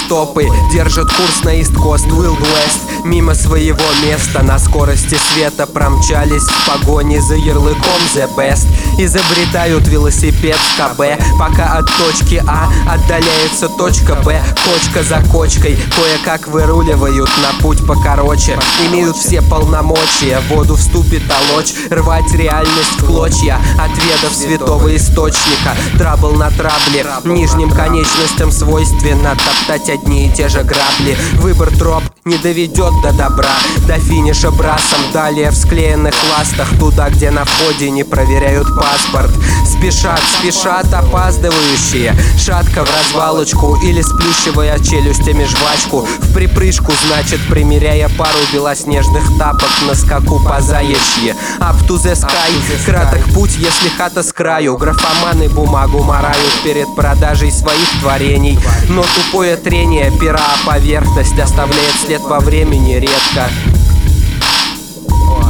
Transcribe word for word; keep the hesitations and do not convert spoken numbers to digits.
стопы держат курс на East Coast, Wild West. Мимо своего места на скорости света промчались в погоне за ярлыком The Best. Изобретают велосипед в КБ, пока от точки А отдаляется точка Б. Кочка за кочкой кое-как выруливают на путь покороче. Имеют все полномочия, в воду вступит толочь, рвать реальность в клочья от ведов святого источника. Трабл на трабле, нижним конечностям свойственно топтать одни и те же грабли. Выбор троп не доведет до добра, до финиша брасом. Далее в склеенных ластах, туда, где на входе не проверяют паспорт. Спешат, спешат опаздывающие, шатко в развалочку или сплющивая челюстями жвачку. В припрыжку, значит, примеряя пару белоснежных тапок на скаку по заячьи. Up to the sky, краток путь, если хата с краю. Графоманы бумагу марают перед продажей своих творений, но тупое трение пера о поверхность оставляет след во времени редко.